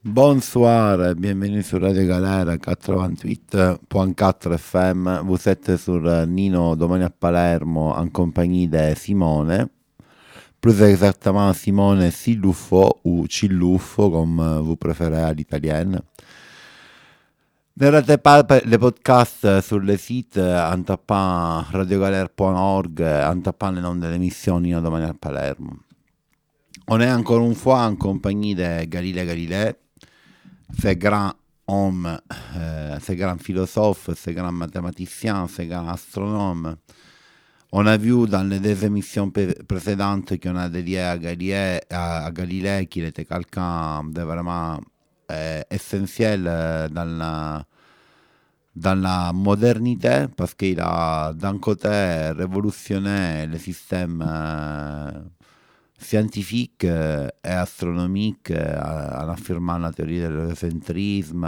Bonsoir, bienvenue sur Radio Galera 88.4 FM. Vous êtes sur Nino domani à Palermo en compagnie de Simone, plus exactement Simone Siluffo ou Ciluffo comme vous préférez à l'italienne. Ne rate pas le podcast sur le site en tappant radiogalère.org, en tappant le nom dell'émission Nino domani à Palermo. On est encore une fois en compagnie de Galilée Galilée, ce grand homme, ce grand philosophe, ce grand mathématicien, ce grand astronome. On a vu dans les deux émissions précédentes qu'on a dédiées à Galilée qu'il était quelqu'un de vraiment essentiel dans la modernité parce qu'il a d'un côté révolutionné le système scientifique et astronomique en affirmant la théorie de l'héliocentrissme,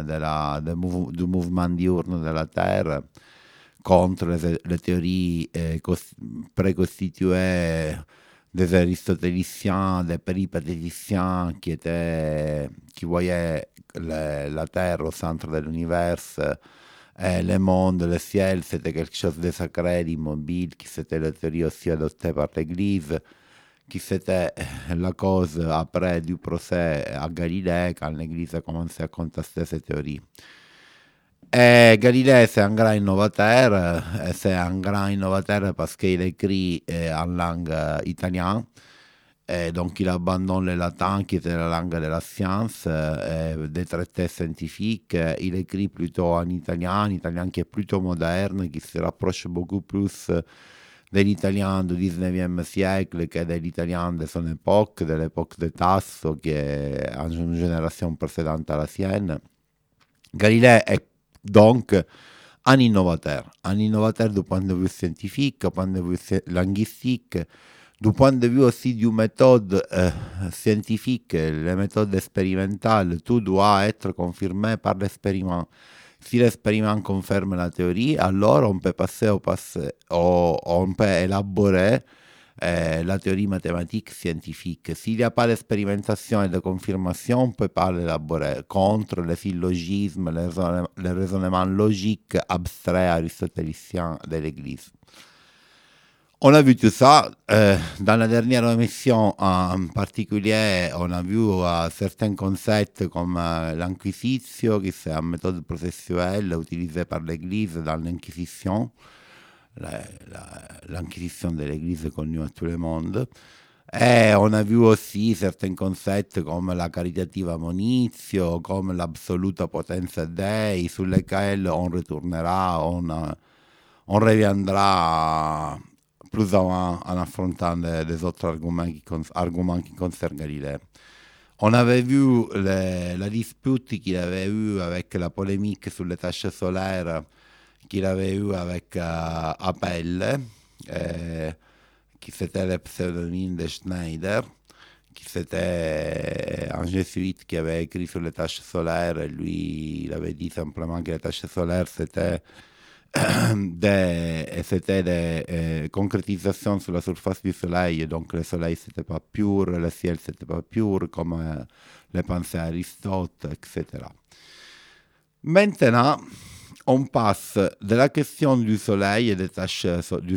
du mouvement diurne de la Terre contre les théories préconstituées des aristotéliciens, des péripatéticiens qui voyaient la Terre au centre de l'univers. Et le monde, le ciel, c'était quelque chose de sacré, d'immobile, qui c'était la théorie aussi adottée par l'Église, qui c'était la cause après du procès à Galilée, quand l'Église a commencé à contester ces théories. Et Galilée, c'est un grand innovateur, c'est un grand innovateur parce qu'il écrit en langue italienne, et donc il abandonne le latin qui était la langue de la science, des traités scientifiques, il écrit plutôt en italien qui est plutôt moderne, qui se rapproche beaucoup plus de l'italien du 19e siècle que de l'italien de son époque, de l'époque de Tasso, qui est une génération précédente à la sienne. Galilée est donc un innovateur du point de vue scientifique, du point de vue linguistique, du point de vue aussi d'une méthode scientifique, les méthodes expérimentales, tout doit être confirmé par l'expériment. Si l'expériment confirme la théorie, alors on peut passer au passé, on peut élaborer la théorie mathématique scientifique. S'il n'y a pas d'expérimentation et de confirmation, on ne peut pas l'élaborer contre les syllogismes, les raisonnements logiques abstraits aristotéliciens de l'Église. On a vu tout ça. Dans la dernière émission en particulier, on a vu certains concepts comme l'inquisition, qui c'est une méthode processuelle utilisée par l'Église dans l'Inquisition, l'Inquisition de l'Église connue à tout le monde. Et on a vu aussi certains concepts comme la caritativa monitio, comme l'assoluta potenza Dei, sur lesquels on retournera, on reviendra plus avant en affrontant des autres arguments qui concernent Galilée. On avait vu la dispute qu'il avait eue avec la polémique sur les taches solaires qu'il avait eue avec Apelle, qui c'était le pseudonyme de Schneider, qui c'était un jésuite qui avait écrit sur les taches solaires, et lui, il avait dit simplement que les taches solaires, c'était des concrétisations sur la surface du soleil, donc le soleil c'était pas pur, le ciel c'était pas pur, comme le pensait Aristote, etc. Maintenant, on passe de la question du soleil et des tâches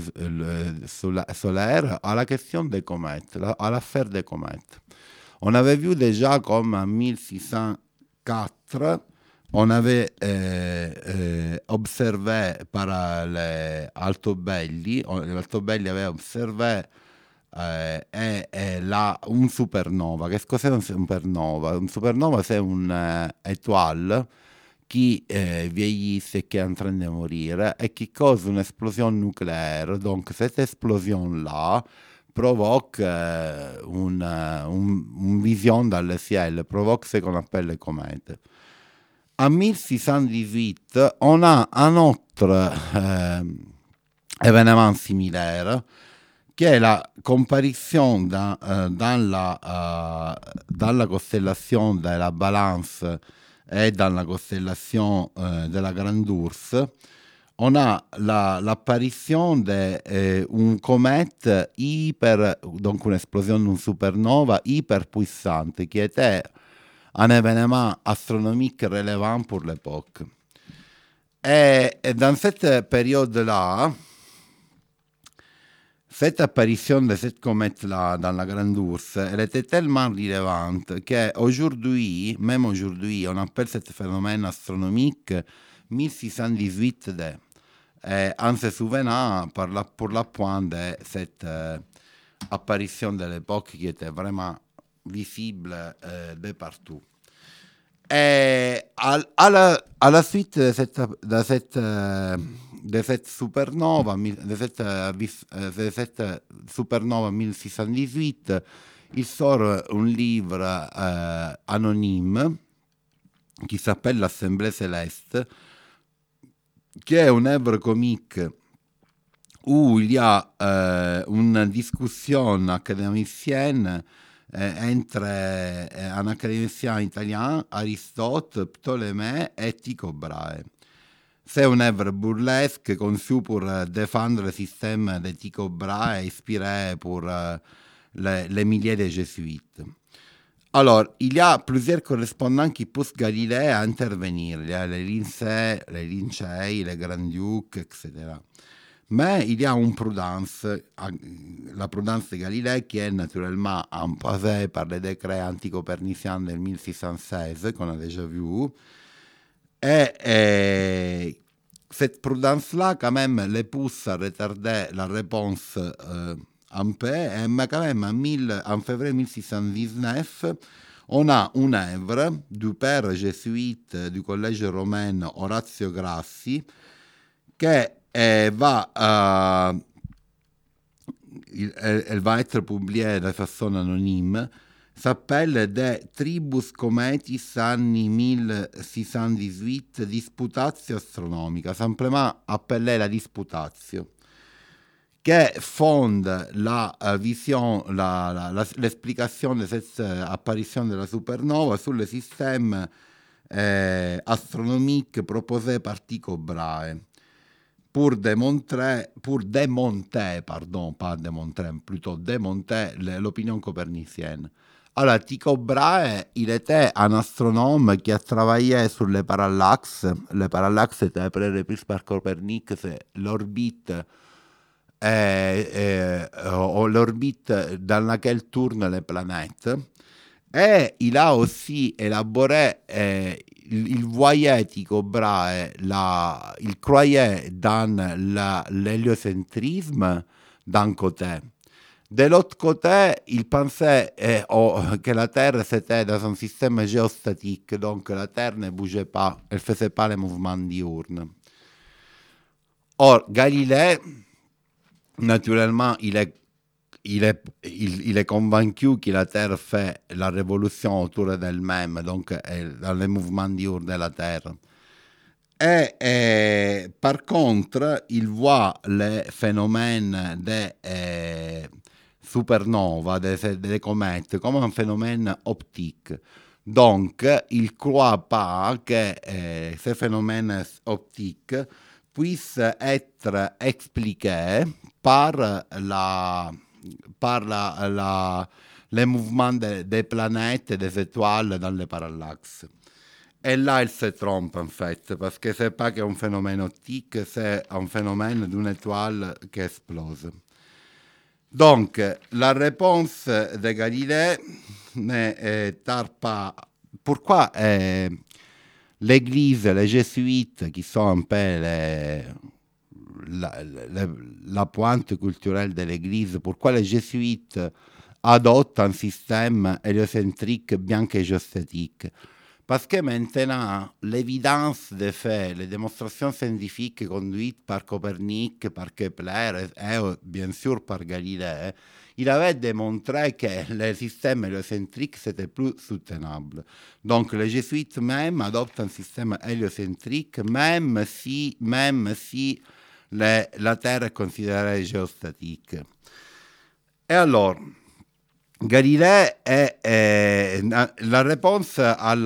solaires à la question des comètes, à l'affaire des comètes. On avait vu déjà comme en 1604, on avait observé par les Altobelli, avait observé une supernova. Che cos'è una supernova? Una supernova c'est une étoile qui vieillissent et qui est en train de mourir et qui cause une explosion nucléaire. Donc cette explosion-là provoque une vision dans le ciel, provoque ce qu'on appelle les comètes. En 1618, on a un autre événement similaire qui est la comparition dans la constellation de la Balance et dans la constellation de la Grande Ourse. On a l'apparition d'un comète donc une explosion d'une supernova hyper puissante qui était un événement astronomique relevant pour l'époque. Et dans cette période-là, cette apparition de cette comète-là dans la Grande Ourse, elle était tellement relevante qu'aujourd'hui, même aujourd'hui, on appelle ce phénomène astronomique 1618D. Et on se souvient pour la point de cette apparition de l'époque qui était vraiment visible de partout. Et à la suite de cette supernova, de cette supernova 1618, il sort un livre anonyme qui s'appelle L'Assemblée Céleste, qui est une œuvre comique où il y a une discussion académicienne entre un académicien italien, Aristote, Ptolémée et Tycho Brahe. C'est une œuvre burlesque conçue pour défendre le système de Tycho Brahe, inspiré pour les milliers de jésuites. Alors, il y a plusieurs correspondants qui poussent Galilée à intervenir. Il y a les Lincei, les Grands-Ducs, etc. Mais il y a une prudence, la prudence de Galilée, qui est naturellement imposée par les décrets anticoperniciens del 1616, qu'on a déjà vu. Et cette prudence-là, quand même, les pousse à retarder la réponse un peu. Mais quand même, en février 1619, on a une œuvre du père jésuite du collège romain Orazio Grassi che elle va être publiée de façon anonyme, s'appelle De Tribus Cometis anni 1618 Disputatio Astronomica, simplement appelée la Disputatio, che fonde la vision, l'explication de cette apparition de la supernova sur le système astronomique proposé par Tycho Brahe. Pour démontrer l'opinion copernicienne. Alors, Tycho Brahe, il était un astronome qui a travaillé sur les parallaxes. Les parallaxes étaient après repris par Copernic, c'est l'orbite dans laquelle tournent les planètes. Et il a aussi élaboré, il voyait Tycho Brahe, il croyait dans l'héliocentrisme d'un côté. De l'autre côté, il pensait que la Terre c'était dans un système géostatique, donc la Terre ne bougeait pas, elle ne faisait pas les mouvements diurnes. Or, Galilée, naturellement, il est convaincu que la Terre fait la révolution autour d'elle-même, donc dans les mouvements diurnes de la Terre. Et par contre, il voit les phénomènes des supernovas, des comètes, comme un phénomène optique. Donc, il ne croit pas que ces phénomènes optiques puissent être expliqués par les mouvements des planètes et des étoiles dans les parallaxes. Et là, il se trompe en fait, parce que c'est pas qu'un phénomène optique, c'est un phénomène d'une étoile qui explose. Donc, la réponse de Galilée ne tarde pas. Pourquoi l'Église, les jésuites, qui sont un peu la pointe culturelle de l'Église, pourquoi les jésuites adoptent un système héliocentrique bien que géostatique? Parce que maintenant, l'évidence des faits, les démonstrations scientifiques conduites par Copernic, par Kepler et bien sûr par Galilée, il avait démontré que le système héliocentrique, c'était plus soutenable. Donc les jésuites même adoptent un système héliocentrique, même si la Terre est considérée géostatique. Et alors, Galilée è la réponse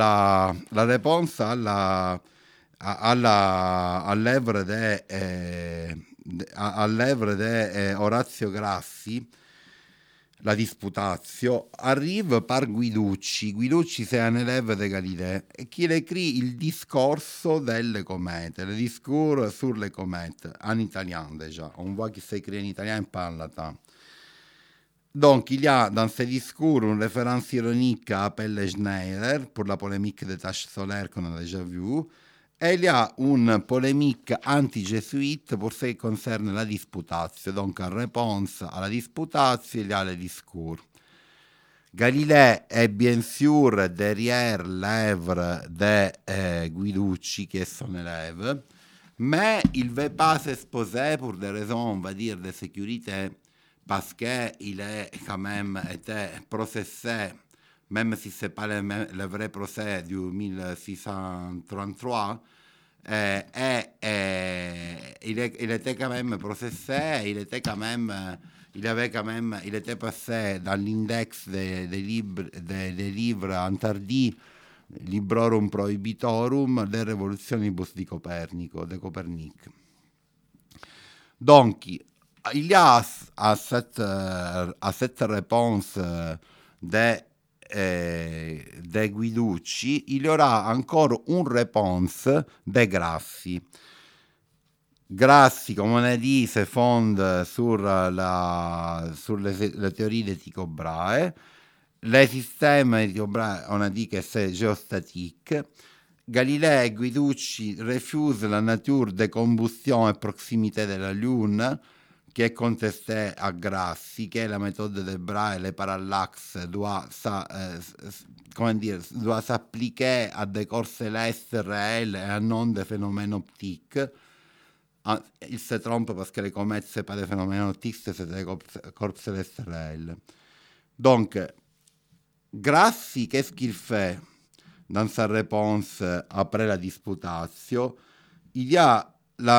all'œuvre de Orazio Grassi la disputatio, arriva par Guiducci. Guiducci c'est un élève de Galilée e chi le écrit il discorso delle comètes, le discours sur les comètes, en italien déjà. On voit qu'il s'écrit en italien et pas en latin. Donc, il y a dans ce discours une référence ironique à Pelle Schneider pour la polémique des taches solaires qu'on a déjà vu. Et il y a une polémique anti-jésuite pour ce qui concerne la disputatio. Donc, en réponse à la disputatio, il y a le discours. Galilée est bien sûr derrière l'œuvre de Guiducci, qui est son élève, mais il ne veut pas s'exposer pour des raisons, on va dire, de sécurité, parce qu'il est quand même été processé, même si ce n'est pas le vrai procès du 1633, il était quand même processé, il était passé dans l'index des livres interdits, Librorum Prohibitorum, des Revolutionibus di Copernico, de Copernic. Donc, il y a à cette réponse de Guiducci, il y aura encore une réponse de Grassi. Grassi, comme on a dit, se fonde sur les théories de Tycho Brahe. Le système de Tycho Brahe, on a dit que c'est géostatique. Galilée et Guiducci refusent la nature de combustion et proximité de la Lune, qui est contestée à Grassi, que la méthode de Brahe, le parallaxe, doit s'appliquer à des corps célestes réels et à non des phénomènes optiques. Il se trompe parce que les comètes, ce n'est pas des phénomènes optiques, c'est des corps célestes réels. Donc, Grassi, qu'est-ce qu'il fait dans sa réponse après la disputatio? Il y a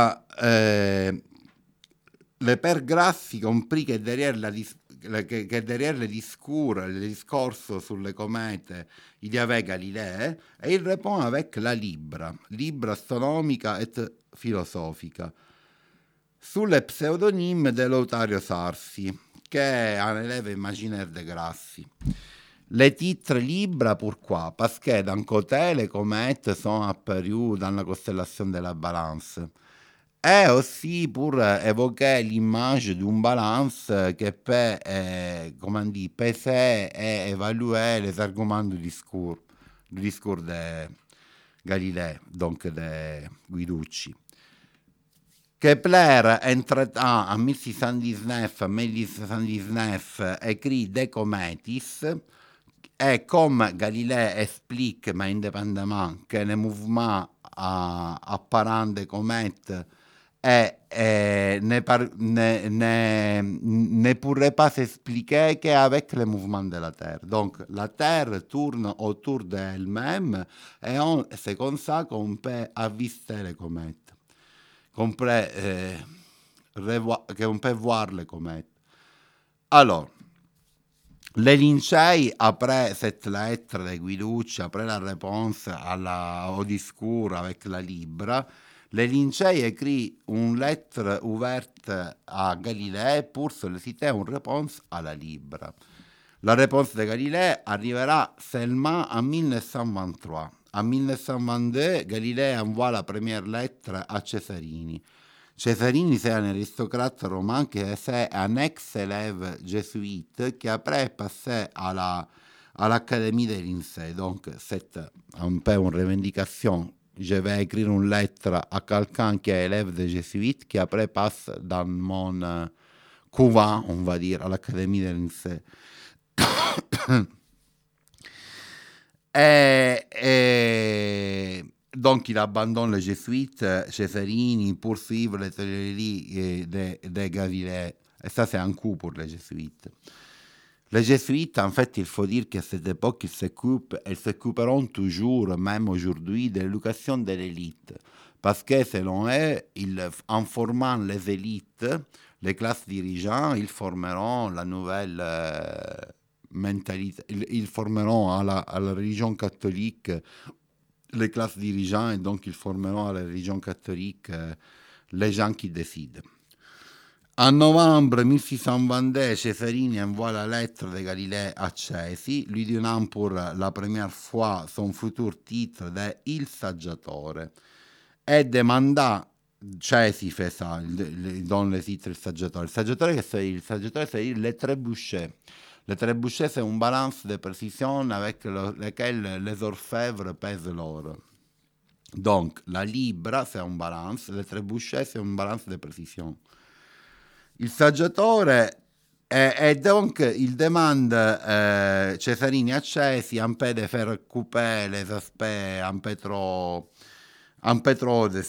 le père Grassi compris que derrière le discorso sulle comete il y avait Galilée, e il répond avec la libra astronomica et filosofica, sulle pseudonyme de Lautario Sarsi, qui est un élève imaginaire de Grassi. Les titres Libra, pourquoi? Parce que d'un côté, les comètes sont apparues dans la constellation de la Balance. Et aussi pour évoquer l'image d'une balance qui peut, peser et évaluer les arguments du discours de Galilée, donc de Guiducci. Kepler, entre-temps, en 1619, écrit De Cometis, et comme Galilée explique, mais indépendamment, que le mouvement apparent des comètes ne pourrait pas s'expliquer qu'avec le mouvement de la Terre. Donc la Terre tourne autour d'elle-même et c'est comme ça qu'on peut avister les comètes, qu'on peut voir les comètes. Alors, les Lincei, après cette lettre de Guiducci, après la réponse au discours avec la Libra, les Lincei écrit une lettre ouverte à Galilée pour solliciter une réponse à la Libra. La réponse de Galilée arrivera seulement en 1923. En 1922, Galilée envoie la première lettre à Cesarini. Cesarini, c'est un aristocrate romain qui est un ex-élève jésuite qui après est passé à l'Académie de l'INSEE. Donc, c'est un peu une revendication. Je vais écrire une lettre à quelqu'un qui est élève des jésuites qui après passe dans mon couvent, on va dire, à l'Académie de l'INSEE. Donc il abandonne les jésuites, Cesarini, pour suivre les théories de Galilée. Et ça, c'est un coup pour les jésuites. Les jésuites, en fait, il faut dire qu'à cette époque, ils s'occuperont toujours, même aujourd'hui, de l'éducation de l'élite. Parce que, selon eux, en formant les élites, les classes dirigeantes, ils formeront la nouvelle mentalité. Ils formeront à la religion catholique les classes dirigeantes, et donc ils formeront à la religion catholique les gens qui décident. A novembre 1622, Cesarini envoie la lettre de Galilée à Cesi, lui donnant pour la première fois son futur titre de Il Saggiatore e demanda Cesi fait ça, il donne le titre Il Saggiatore. Il Saggiatore, c'est le trébuchet. Le trébuchet, c'est une balance de précision avec laquelle les orfèvres pèsent l'or. Donc, la libra, c'est une balance, le trébuchet, c'est une balance de précision. Il saggiatore e donc il demande Cesarini accesi un peu de faire couper les aspects un peu trop de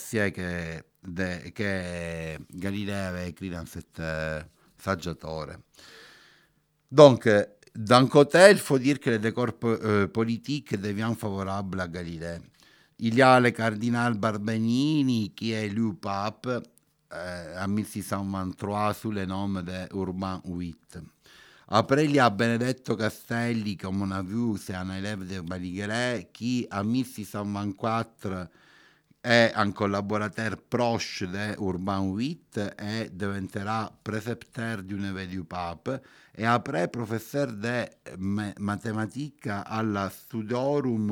que Galilée avait écrit dans cette saggiatore. Donc, d'un côté, il faut dire que le décor politique devient favorable à Galilée. Il y a le cardinal Barbenini qui est élu pape en 1623 sous le nom de Urbain VIII. Après, il y a Benedetto Castelli, comme on a vu, c'est un élève de Galilée qui en 1624 est un collaborateur proche de Urbain VIII et deviendra précepteur du neveu du pape et après professeur de mathématiques à la Studiorum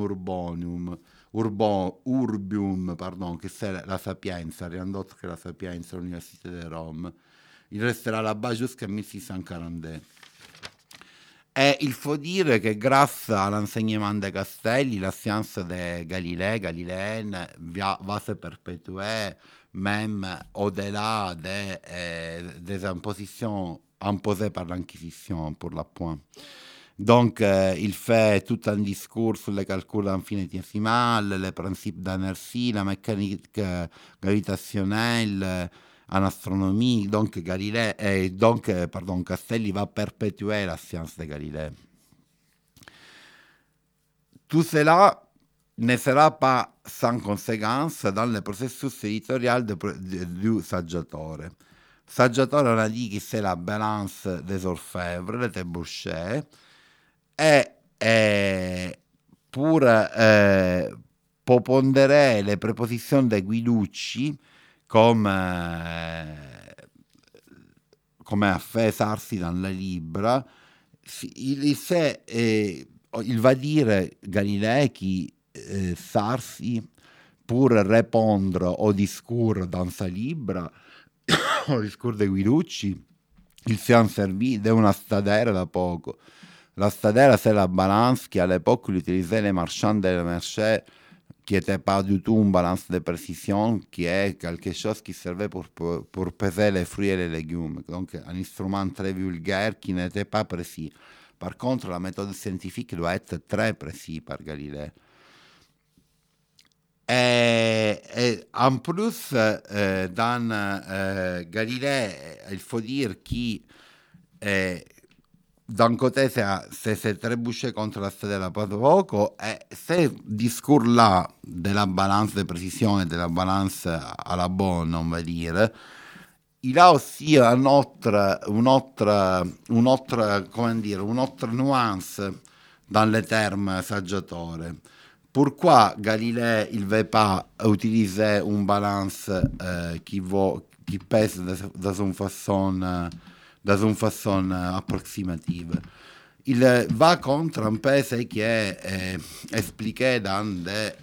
Urbium, pardon, che c'est la Sapienza, rien d'autre que la Sapienza, l'Université de Rome. Il restera là-bas jusqu'en 1642. Et il faut dire que grâce à l'enseignement de Castelli, la science de galiléenne va se perpétuer même au-delà des impositions imposées par l'Inquisition, pour l'appoint. Donc, il fait tout un discours sur les calculs infinitésimales, les principes d'inertie, la mécanique gravitationnelle, en astronomie. Donc, Castelli va perpétuer la science de Galilée. Tout cela ne sera pas sans conséquence dans le processus éditorial du Saggiatore. Saggiatore, on a dit que c'est la balance des orfèvres, le trébuchet, et pour pondérer les prépositions de Guiducci, comme a fait Sarsi dans le livre, il va dire Galilée que Sarsi, pour répondre au discours dans ce livre, au discours de Guiducci, il s'est servi d'une stadera da poco. La stadera, c'est la balance qu'à l'époque utilisaient les marchands de marché, qui n'était pas du tout une balance de précision, qui est quelque chose qui servait pour peser les fruits et les légumes. Donc, un instrument très vulgaire qui n'était pas précis. Par contre, la méthode scientifique doit être très précise par Galilée. Et en plus, dans Galilée, il faut dire que d'un côté, c'est trébuché contre la stella poco, et ce discours-là de la balance de précision et de la balance à la bonne, on va dire, il a aussi une autre nuance dans le terme saggiatore. Pourquoi Galilée il ne veut pas utiliser une balance qui pèse dans une façon approximative? Il va contre un peu ce qui est expliqué dans De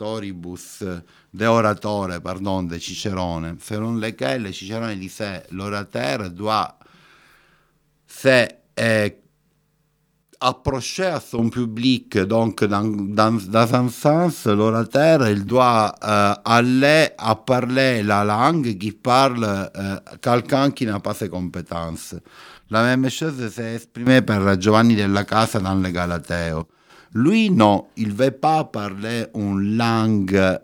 Oratore, de Cicerone, selon lequel Cicerone disait l'orateur doit se approcher à son public, donc dans un sens, l'orateur il doit aller à parler la langue qui parle quelqu'un qui n'a pas ses compétences. La même chose s'est exprimée per Giovanni della Casa dans le Galateo. Lui, non, il ne veut pas parler une langue,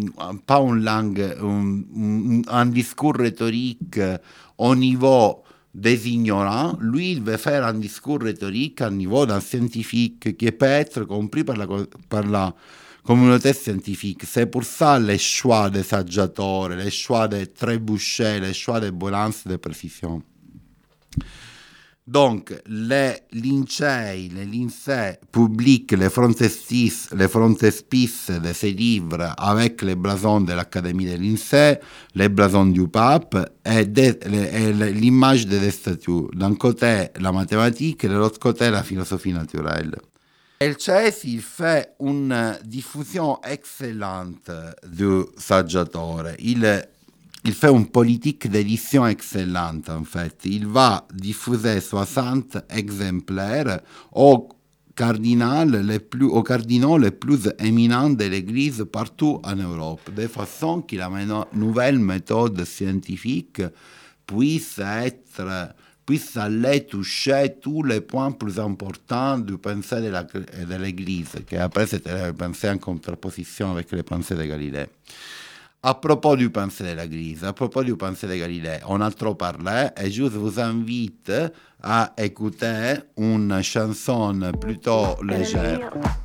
un discours rhétorique au niveau des ignorants. Lui, il veut faire un discours rhétorique au niveau d'un scientifique qui peut être compris par la communauté scientifique. C'est pour ça les choix des saggiatore, les choix des trébuchets, les choix des balances de précision. Donc, les lycées publient les frontispices de ces livres avec les blasons de l'Académie des lycées, les blasons du pape et l'image des statues. D'un côté, la mathématique et de l'autre côté, la philosophie naturelle. El CES il fait une diffusion excellente du Saggiatore. Il fait une politique d'édition excellente, en fait. Il va diffuser 60 exemplaires aux cardinaux les plus éminents de l'Église partout en Europe, de façon que la nouvelle méthode scientifique puisse aller toucher tous les points plus importants du pensée de l'Église, qui après c'était le pensée en contraposition avec les pensées de Galilée. À propos du pensée de l'Église, à propos du pensée de Galilée, on a trop parlé et je vous invite à écouter une chanson plutôt légère.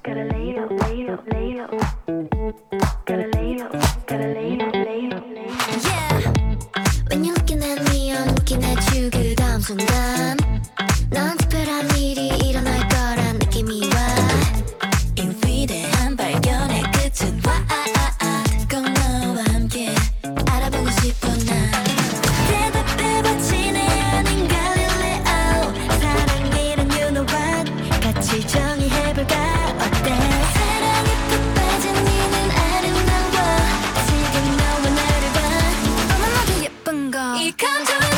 순간 넌 특별한 일이 일어날 거란 느낌이 와 이 위대한 발견의 끝은 와 꼭 너와 함께 알아보고 싶어 난 대답해봐 지네 아닌 갈릴레오 사랑이란 you know what 같이 정의해볼까 어때 사랑에 푹 빠진 니는 아름다워 지금 너와 나를 봐 너무나도 예쁜 거 이 감정은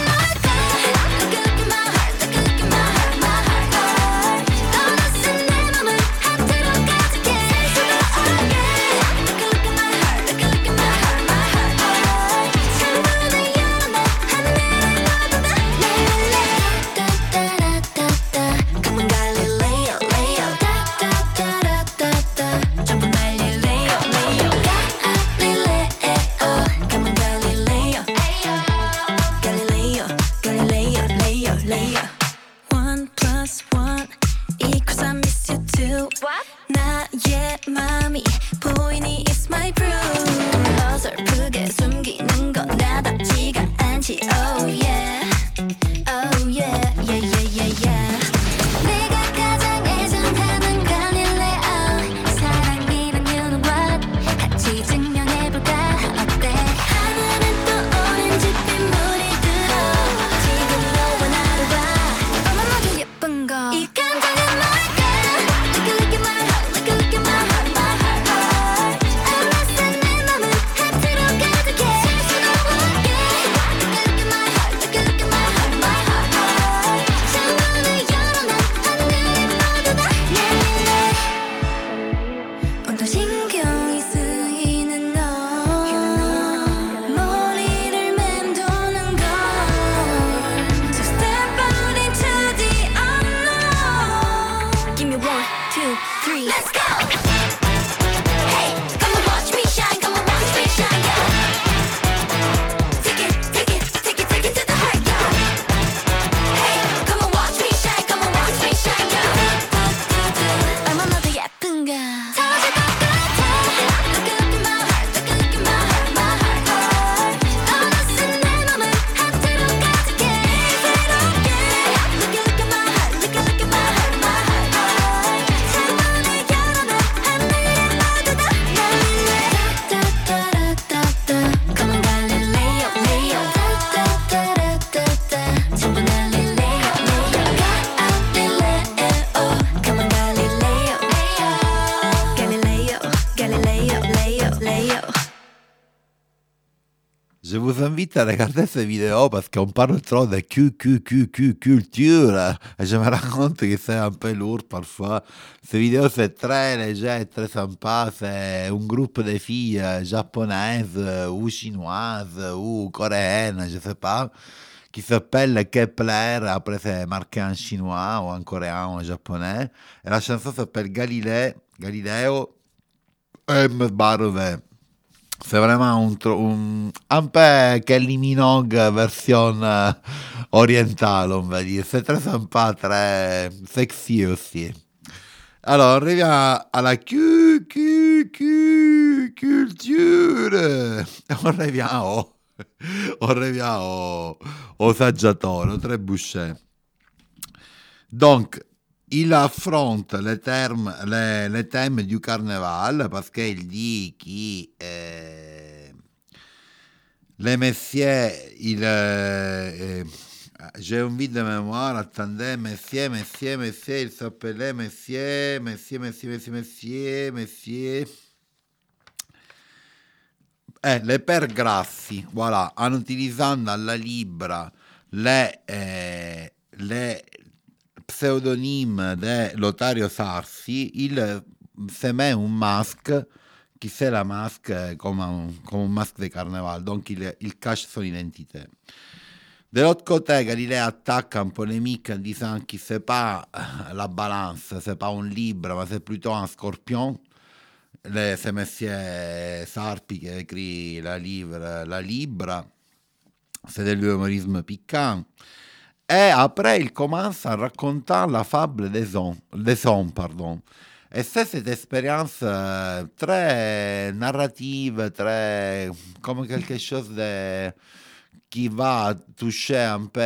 나의 맘이 보이니 it's my proof 어설프게 숨기는 건 나답지가 않지 oh yeah oh yeah yeah yeah yeah yeah 내가 가장 애정하는 갈릴레오 사랑이란 you know what 같이 증명해볼까 어때 하늘은 또 오렌지빛 물이 들어 지금 너와 나를 봐 너무나도 예쁜 거 이 감정은 뭘까 Look at my heart, look at my heart, my heart, heart 알았어 내 맘은 하트로 가득해 쉴 수도 없게 Look at my heart, look at my heart, my heart, heart 창문을 열어놔 하늘이 모두 다 온통 신경이 쓰이는 너 머리를 맴도는 걸 So step out into the unknown Give me 1, 2, 3 Let's go! Hey, come and watch me shine, come and watch me shine, yeah Take it, take it, take it, take it to the heart, yeah Hey, come and watch me shine, come and watch me shine, yeah 얼마나 더 예쁜가 터질 것 같아 Look at my heart, look at my heart, my heart, heart 어느새 내 맘은 하트로 가득해 새롭게 Look at my heart, look at my heart, my heart, heart 창문을 열어놔 하늘이 모두 다 따따따따따 Come on Galileo, Leo 따따따따따 전부 날릴래요, Galileo Come on Galileo Galileo, Galileo, Leo, Leo Je vous invite à regarder ces vidéos parce qu'on parle trop de culture et je me rends compte que c'est un peu lourd parfois. Ces vidéos c'est très léger, très sympa, c'est un groupe de filles japonaises ou chinoises ou coréennes, je sais pas, qui s'appelle Kepler, après c'est marqué en chinois ou en coréen ou en japonais, et la chanson s'appelle Galileo M. Barve. C'est vraiment un peu Kelly Minogue version orientale, on va dire. C'est très sympa, très sexy aussi. Alors, on revient à la culture. On revient au Saggiatore, au Trebuchet. Donc, il affronte les thèmes du carnaval parce qu'il dit que les messieurs, j'ai envie de mémoire, attendez, messieurs, il s'appelait messieurs. Les pères Grassi, voilà, hanno utilizzando alla Libra le pseudonyme de Lotario Sarsi, il se met un masque qui c'est la masque comme un masque de carnaval, donc il cache son identité. De l'autre côté, Galilée attaque en polémique en disant que c'est pas la balance, c'est pas un Libra, mais c'est plutôt un scorpion. C'est Monsieur Sarpi qui écrit la Libra, c'est de l'humorisme piquant. Et après, il commence à raconter la fable des hommes, pardon. Et c'est cette expérience très narrative, très comme quelque chose qui va toucher un peu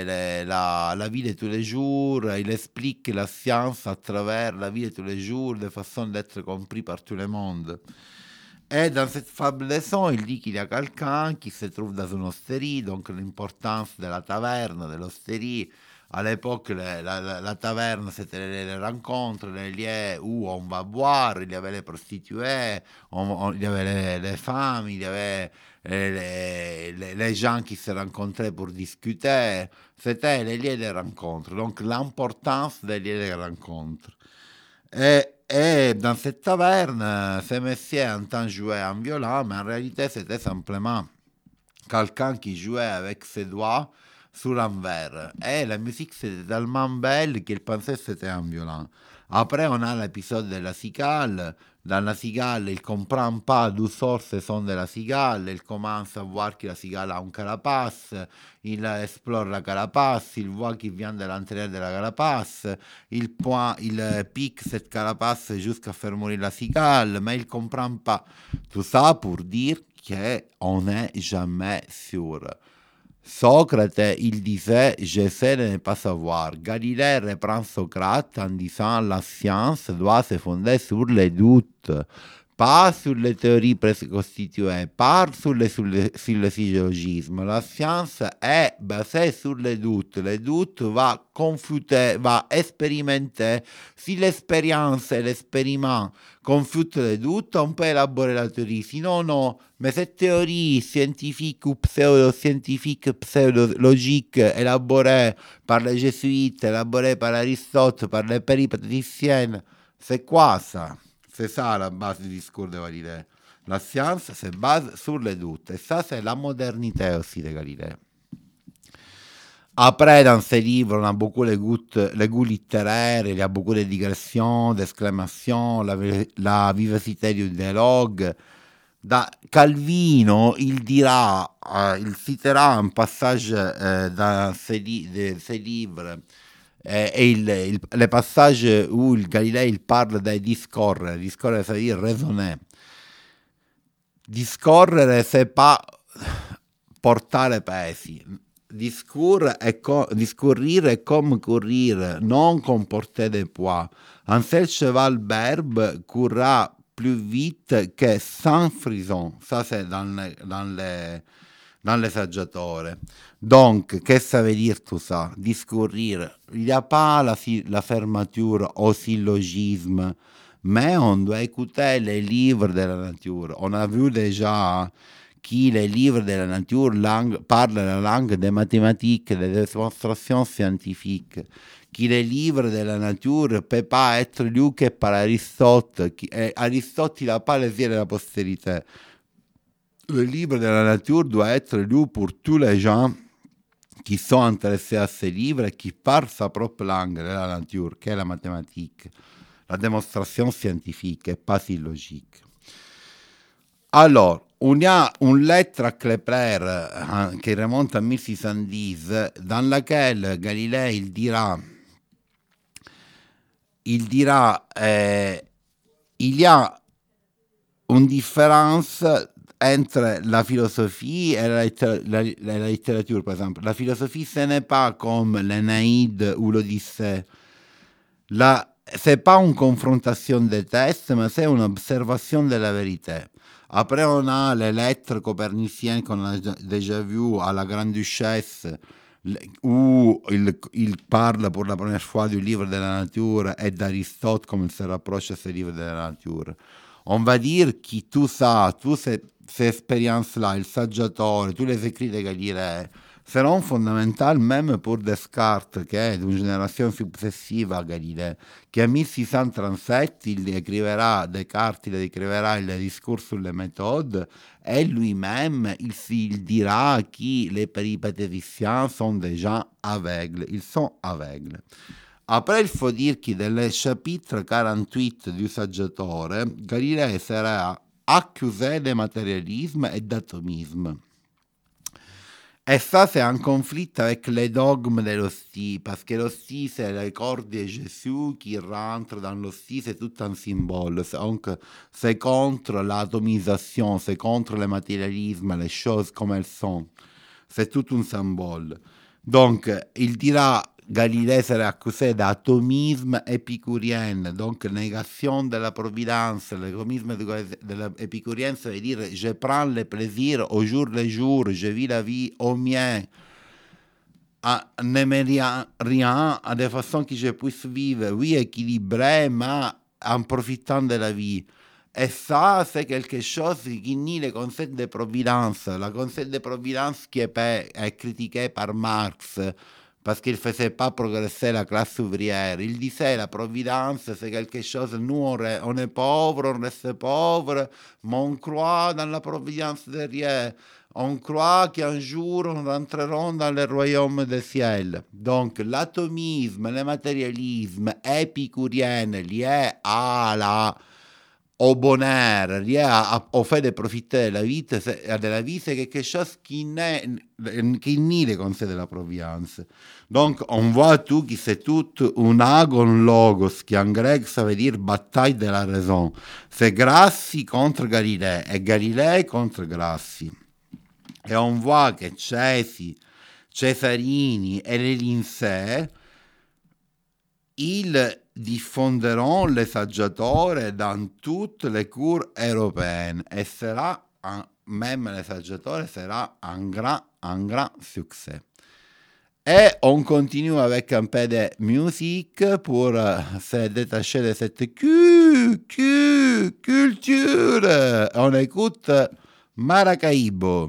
la vie de tous les jours. Il explique la science à travers la vie de tous les jours, de façon d'être compris par tout le monde. Et dans cette fable des sons, il dit qu'il y a quelqu'un qui se trouve dans une hosterie, donc l'importance de la taverne, de l'hosterie. À l'époque, la taverne, c'était les rencontres, les lieux où on va boire, il y avait les prostituées, il y avait les femmes, il y avait les gens qui se rencontraient pour discuter. C'était les lieux de rencontre, donc l'importance des lieux de rencontre. Et dans cette taverne, ce monsieur entend jouer un violon, mais en réalité, c'était simplement quelqu'un qui jouait avec ses doigts sur un verre. Et la musique, c'était tellement belle qu'il pensait que c'était un violon. Après, on a l'épisode de la cigale. Dans la cigale, il ne comprend pas d'où sort ce son de la cigale. Il commence à voir que la cigale a une carapace. Il explore la carapace. Il voit qu'il vient de l'intérieur de la carapace. Il pique cette carapace jusqu'à faire mourir la cigale, mais il ne comprend pas. Tout ça pour dire qu'on n'est jamais sûr. Socrate, il disait, j'essaie de ne pas savoir. Galilée reprend Socrate en disant, la science doit se fonder sur les doutes, pas sur les théories préconstituées, pas sur le syllogisme. La science est basée sur les doutes. Les doutes va confronter, va expérimenter. Si l'expérience et l'expériment confutent les doutes, on peut élaborer la théorie. Sinon, non. Mais cette théorie scientifique ou pseudo-scientifique, pseudo-logique, élaborée par les jésuites, élaborée par Aristote, par les péripatéticiennes, c'est quoi ça? C'est ça la base du discours de Galilée. La science se base sur les doutes. Et ça, c'est la modernité aussi de Galilée. Après, dans ses livres, on a beaucoup les goûts littéraires, il y a beaucoup de digressions, d'exclamations, la vivacité du dialogue. Da Calvino, il citera un passage dans ses livres, le passage où il Galilei il parle dei discorrere, ça veut dire raisonner. Discorrere, c'est pas portare pesi. Discourir est comme courir, non comporter des poids. Un seul cheval berbe courra plus vite que sans frison. Ça, c'est dans les saggiatore. Donc, qu'est-ce que ça veut dire tout ça? Discourir. Il n'y a pas la fermeture au syllogisme, mais on doit écouter les livres de la nature. On a vu déjà que les livres de la nature parlent la langue des mathématiques, des démonstrations scientifiques. Que les livres de la nature ne peuvent pas être lus que par Aristote. Aristote n'a pas les yeux de la postérité. Le livre de la nature doit être lu pour tous les gens qui sont intéressés à ces livres et qui parlent sa propre langue de la nature, qui est la mathématique, la démonstration scientifique et pas syllogique. Alors, on a une lettre à Kepler qui remonte à 1610, dans laquelle Galilée il dira il y a une différence entre la philosophie et la littérature, par exemple. La philosophie, ce n'est pas comme l'Énéide ou l'Odyssée. C'est pas une confrontation des textes, mais c'est une observation de la vérité. Après, on a les lettres coperniciennes qu'on a déjà vues à la Grande-Duchesse, où il parle pour la première fois du livre de la nature et d'Aristote comme il se rapproche de ce livre de la nature. On va dire que tout ça, toutes ces expériences-là, le Saggiatore, tous les écrits de Galilée, seront fondamentales même pour Descartes, qui est d'une génération successive à Galilée, qui en 1637 Descartes il écrivera le discours sur les méthodes, et lui-même il dira que les péripatéticiens sont des gens aveugles, ils sont aveugles. Après, il faut dire que dans le chapitre 48 du Saggiatore, Galilée sera accusé de matérialisme et d'atomisme. Et ça, c'est un conflit avec les dogmes de l'hostie, parce que l'hostie, c'est le corps de Jésus qui rentre dans l'hostie, c'est tout un symbole. Donc, c'est contre l'atomisation, c'est contre le matérialisme, les choses comme elles sont. C'est tout un symbole. Donc, il dira, Galilée serait accusé d'atomisme épicurien, donc négation de la providence. L'atomisme de l'épicurien, ça veut dire je prends le plaisir au jour le jour, je vis la vie au mien, ne me rien, de façon que je puisse vivre, oui, équilibré, mais en profitant de la vie. Et ça, c'est quelque chose qui nie le concept de providence. Le concept de providence qui est critiqué par Marx, parce qu'il ne faisait pas progresser la classe ouvrière. Il disait la providence, c'est quelque chose, nous on est pauvres, on reste pauvres, mais on croit dans la providence de Dieu. On croit qu'un jour on rentrera dans le royaume des ciels. Donc l'atomisme, le matérialisme épicurien lié au bonheur, lié au fait de profiter de la vie, c'est quelque chose qui nie le concept de la providence. Donc, on voit tout que c'est tout un agon logos, qui en grec, ça veut dire bataille de la raison. C'est Grassi contre Galilée, et Galilée contre Grassi. Et on voit que Cesarini et les Lincei, ils diffonderont le Saggiatore dans toutes les cours européennes et même le Saggiatore sera un grand succès. Et on continue avec un peu de musique pour se détacher de cette culture. On écoute Maracaibo.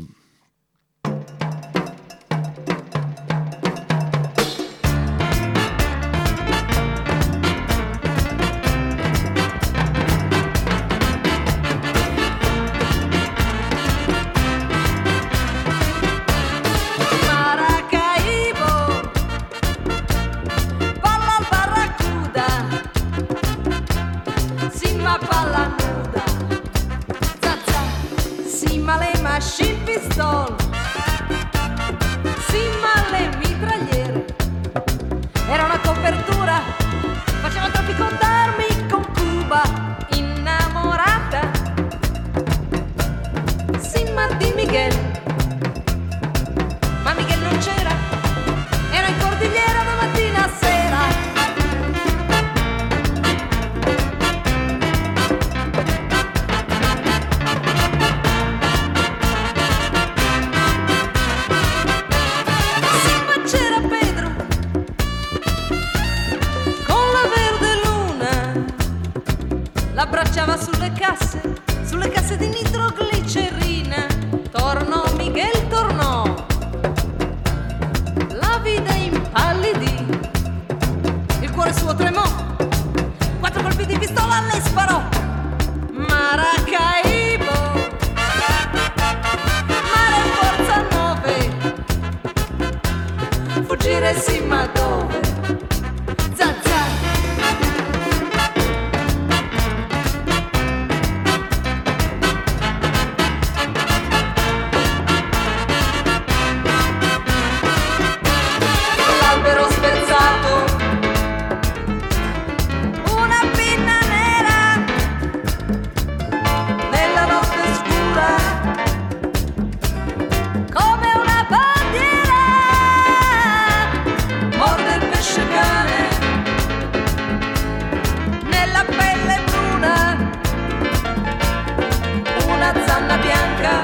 bianca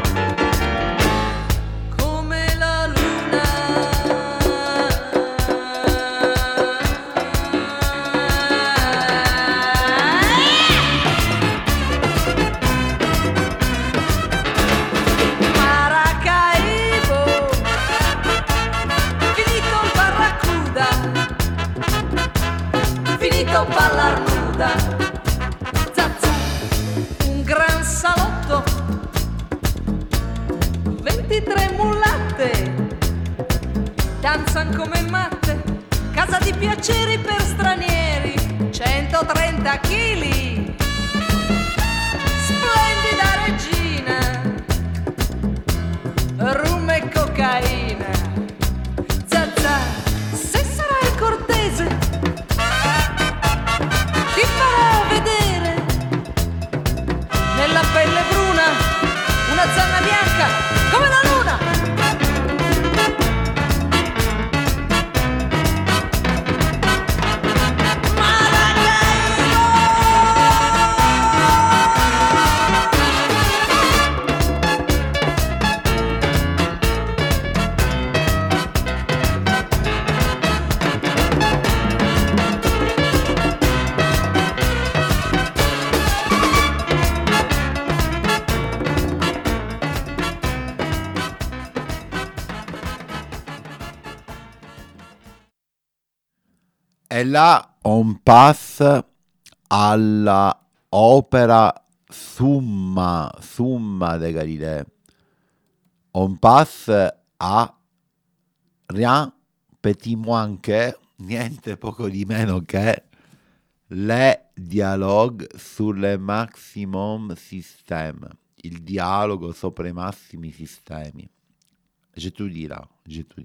come la luna. Maracaibo, finito il barracuda, finito ballar nuda. Zazza, un gran salotto, 23 mulatte, danzan come matte, casa di piaceri per stranieri, 130 chili, splendida regina, rum e cocaina. Zazza, se sarai cortese, ti farò vedere nella pelle bruna una zanna bianca come la luna. E là on passe alla opera Summa de Galilée. On passe a rien petit moins che, niente poco di meno che, le dialogue sulle maximum système, il dialogo sopra i massimi sistemi. J'ai tout dit là, j'ai tout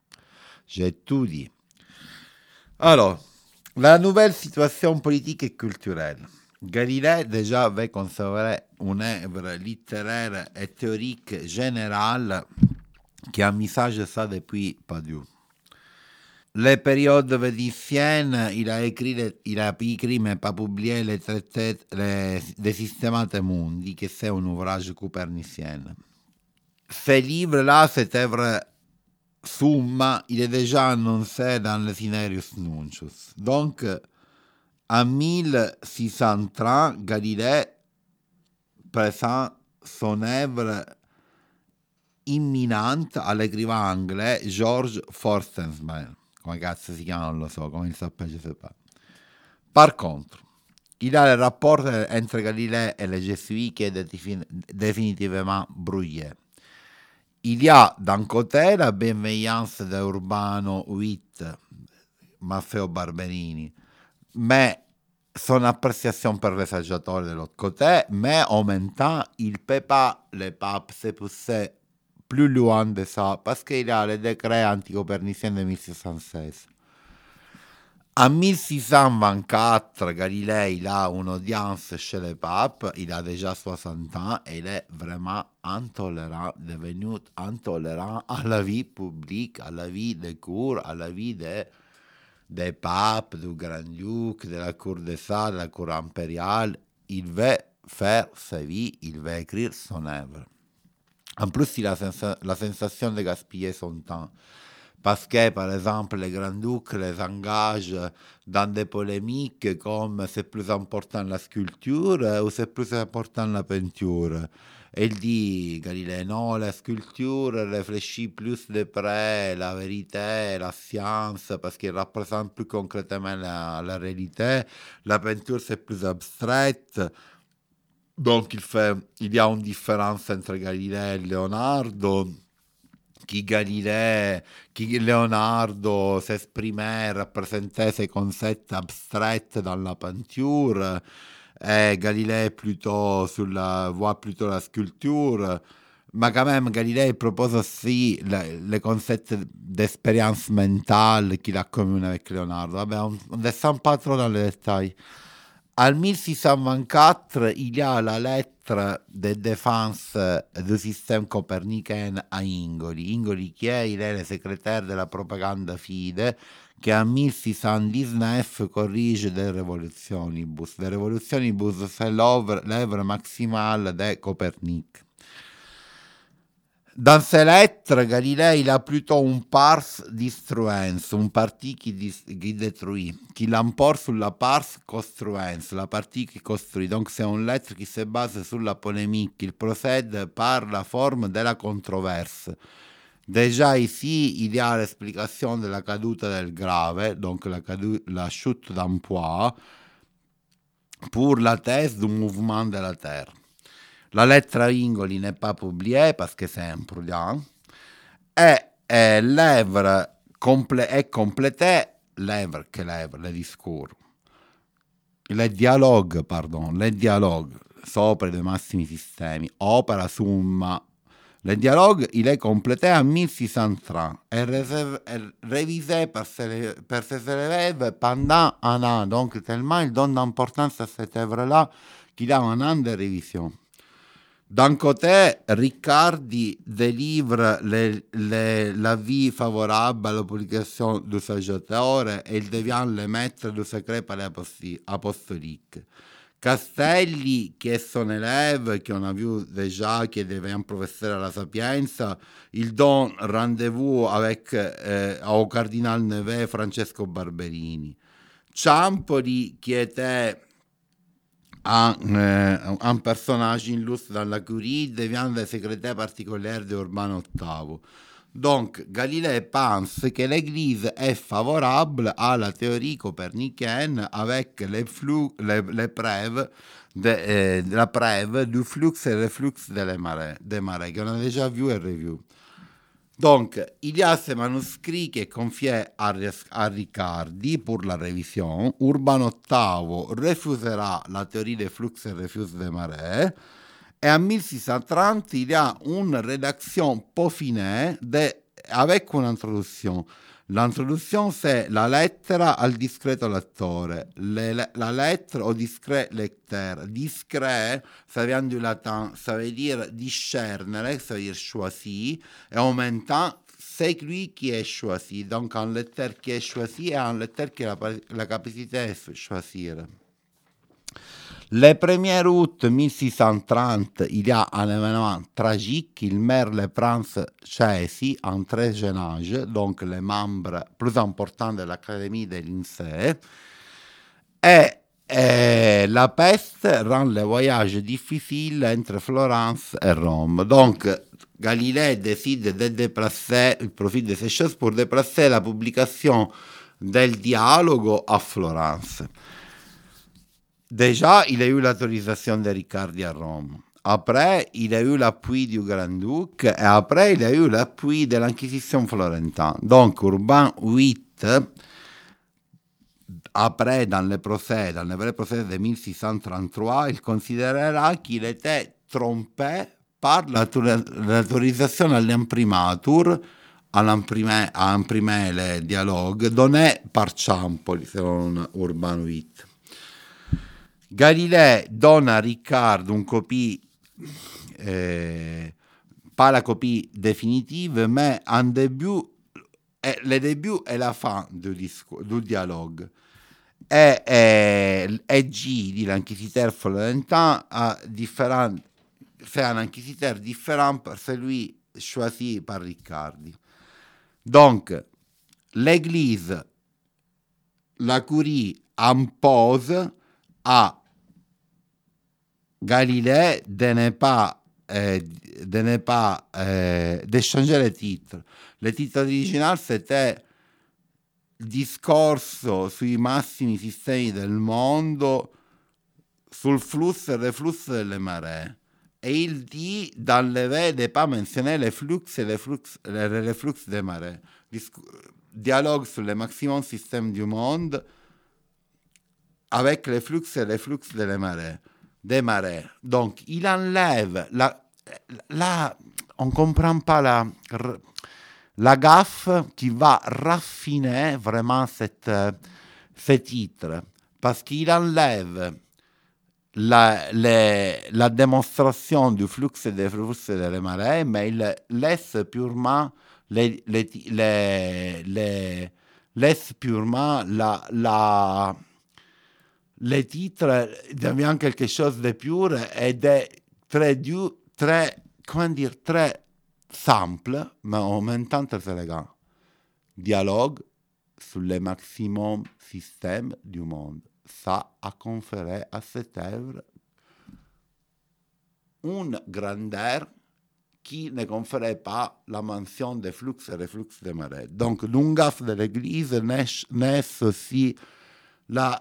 dit. Alors, la nouvelle situation politique et culturelle. Galilée déjà avait conservé une œuvre littéraire et théorique générale qui envisage ça depuis Padoue. Les périodes védiciennes, il a écrit mais pas publié les traités des systèmes mundi, qui c'est un ouvrage copernicien. Ce livre-là, cette œuvre Summa, il est déjà annoncé dans le Cinerius Nuncius. Donc, en 1630, Galilée présente son œuvre imminente all'écrivain anglais George Forstmann. Come cazzo si chiama, non lo so, come il sapete se pas. Par contre, il a le rapport entre Galilée et les jésuites qui est définitivement brouillé. Il y a d'un côté la bienveillance d'Urbano VIII, Maffeo Barberini, mais son appréciation pour les saggiatori de l'autre côté, mais en même temps, il ne peut pas, le pape, se pousser plus loin de ça, parce qu'il y a le décret anticoperniciens de 1616. En 1624, Galilée il a une audience chez le pape, il a déjà 60 ans et il est vraiment intolérant, devenu intolérant à la vie publique, à la vie des cours, à la vie des papes, du grand-duc, de la cour de ça, de la cour impériale. Il veut faire sa vie, il veut écrire son œuvre. En plus, il a la sensation de gaspiller son temps. Parce que, par exemple, les grands-ducs les engagent dans des polémiques comme c'est plus important la sculpture ou c'est plus important la peinture. Et il dit, Galilée, non, la sculpture réfléchit plus de près la vérité, la science, parce qu'il représente plus concrètement la réalité. La peinture, c'est plus abstraite. Donc, il y a une différence entre Galilée et Leonardo. Qui Leonardo s'esprimait, représentait ses concepts abstraits dans la peinture, et Galilée voit plutôt la sculpture. Mais quand même, Galilée propose aussi le concept d'expérience mentale qu'il a commun avec Leonardo. Vabbè, on ne descend pas trop dans les détails. En 1624, il y a la lettre de défense du système copernicien à Ingoli. Ingoli qui est, il est le secrétaire de la propaganda fide, qui en 1619 corrige des révolutionibus. Les révolutionibus, c'est l'œuvre maximale de Copernic. Dans ces lettres, Galilée il a plutôt un parse distruens, un parti qui détruit, qui l'emporte sur la parse construens, la partie qui construit. Donc c'est une lettre qui se base sur la polémique, il procède par la forme de la controverse. Déjà ici, il y a l'explication de la caduta del grave, donc la chute d'un poids, pour la thèse du mouvement de la Terre. La lettre à Ingoli n'est pas publiée parce que c'est imprudent. Et l'œuvre est complétée, le discours. Le dialogue, sopra i massimi sistemi, opera summa. Le dialogue, il est complété en 1630 et révisé par ses élèves pendant un an. Donc, tellement il donne d'importance à cette œuvre-là qu'il a un an de révision. D'un côté, Riccardi délivre l'avis favorable à la publication du Saggiatore et il devient le maître du secret apostolique. Castelli, qui est son élève, qu'on a vu déjà, qui devient professeur à la Sapienza, il donne rendez-vous avec au cardinal Neve Francesco Barberini. Ciampoli, qui était un personnage illustre dans la Curie, devient le secrétaire particulier de Urbano VIII. Donc, Galilée pense que l'Église est favorable à la théorie copernicienne avec les preuves la preuve du flux et reflux des marées, qu'on a déjà vu et revu. Donc, il y a ce manuscrit qui est confié à Riccardi pour la révision. Urbano VIII refusera la théorie des flux et reflux des marées. Et en 1630, il y a une rédaction peaufinée avec une introduction. L'introduction, c'est la lettera al discreto lettore, la lettre au discret lecteur. Discret, ça vient du latin, ça veut dire discernere, ça veut dire choisi, et en même temps, c'est lui qui est choisi. Donc, un lecteur qui est choisi est un lecteur qui a la capacité de choisir. Le 1er août 1630, il y a un événement tragique. Il meurt le prince Cesi en très jeune âge, donc le membre plus important de l'Académie de l'INSEE. Et la peste rend le voyage difficile entre Florence et Rome. Donc, Galilée décide de déplacer, il profite de ces choses pour déplacer la publication del dialogo à Florence. Déjà, il a eu l'autorisation de Riccardi à Rome. Après, il a eu l'appui du Grand-Duc et après, il a eu l'appui de l'Inquisition florentine. Donc, Urbain VIII, après, dans le vrai procès de 1633, il considérera qu'il était trompé par l'autorisation à l'imprimatur à imprimer le dialogue donné par Ciampoli, selon Urbain VIII. Galilée donne à Ricard une copie, pas la copie définitive, mais un début, le début et la fin du dialogue. Et G, dit l'inquisiteur florentin, c'est un inquisiteur différent par celui choisi par Riccardi. Donc, l'Église, la Curie impose à Galilée de changer le titre. Le titre original, c'était Discorso sui massimi sistemi del mondo, sul flusso e reflusso delle maree. Et il dit d'enlever, de ne pas mentionner les flux et les reflux des marées. Dialogue sur le maximum système du monde avec les flux et les flux des marées. Donc, il enlève on ne comprend pas la gaffe qui va raffiner vraiment ce titre, parce qu'il enlève la démonstration du flux et des flux des marées, mais il laisse purement le titre devient quelque chose de pur et de très comment dire, très simple, mais en même temps très élégant. Dialogue sur le maximum système du monde. Ça a conféré à cette œuvre une grandeur qui ne conférait pas la mention des flux et reflux des marées. Donc, l'ungaf de l'Église naît aussi la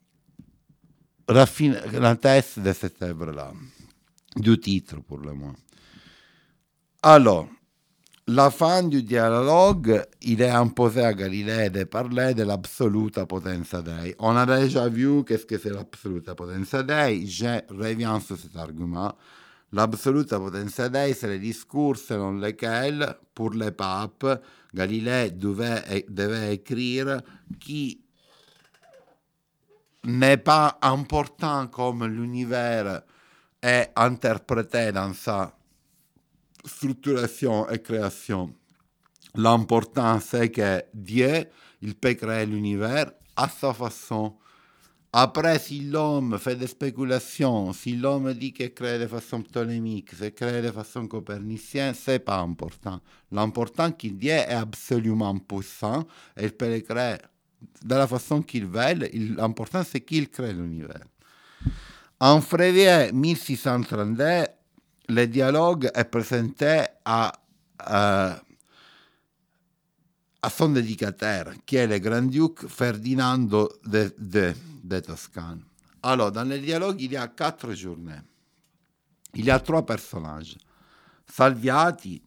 raffinatesse de cette œuvre-là, du titre pour le moins. Alors, la fin du dialogue, il est imposé à Galilée de parler de l'absoluta potenza Dei. On a déjà vu qu'est-ce que c'est l'absoluta potenza Dei. Je reviens sur cet argument. L'absoluta potenza Dei, c'est le discours selon lequel, pour les papes, Galilée devait écrire qui n'est pas important comme l'univers est interprété dans sa structuration et création. L'important, c'est que Dieu, il peut créer l'univers à sa façon. Après, si l'homme fait des spéculations, si l'homme dit qu'il crée de façon ptolémique, s'il crée de façon copernicienne, c'est pas important. L'important, c'est que Dieu est absolument puissant et il peut le créer de la façon qu'il veut. L'important, c'est qu'il crée l'univers. En février 1632, le dialogue est présenté à son dédicataire, qui est le grand-duc Ferdinando de Toscane. Alors, dans le dialogue, il y a 4 journées. Il y a 3 personnages. Salviati,